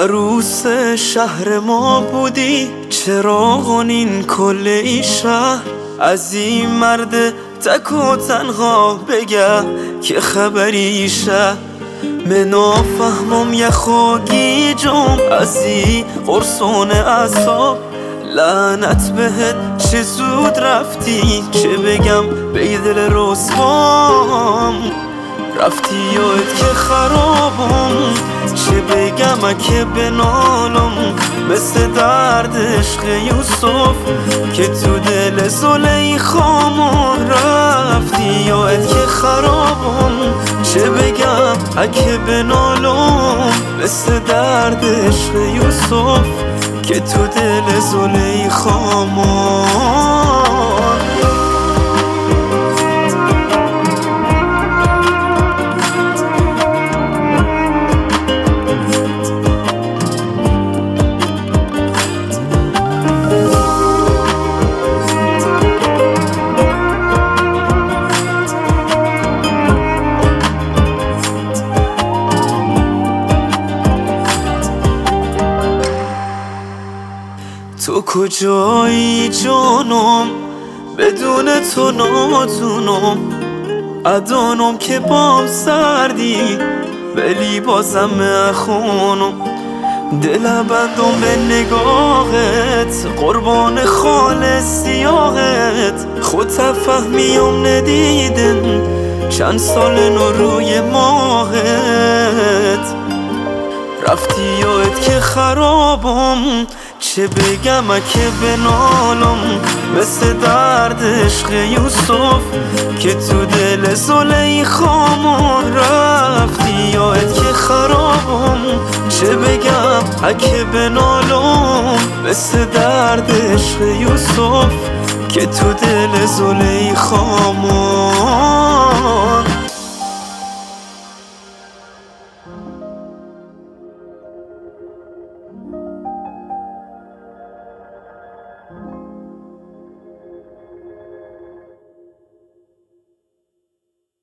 عروس شهر ما بودی، چراغونین کل ای شهر. از این مرد تک و تنها بگه که خبری شه. منو فهمم یخوگی جم از این قرصون اعصاب. لعنت بهت چه زود رفتی، چه بگم به دل رسوام. رفتی یاد که خرابم، چه بگم که بنالم. مثل درد عشق یوسف که تو دل زلیخام. رفتی یاد که خرابم، چه بگم اگه بنالم. مثل درد عشق یوسف که تو دل زلیخام. تو کجایی جانم، بدون تو ناتونم. ادانم که بام سردی، ولی بازم خونم. دل بندم به نگاهت، قربان خال سیاهت. خود تفهمیم ندیدن، چند سال نو روی ماهت. رفتی یاد که خرابم، چه بگم که بنالم. مثل درد عشق یوسف که تو دل زلیخام. رفتی یاد که خرابم، چه بگم اگه بنالم. مثل درد عشق یوسف که تو دل زلیخام.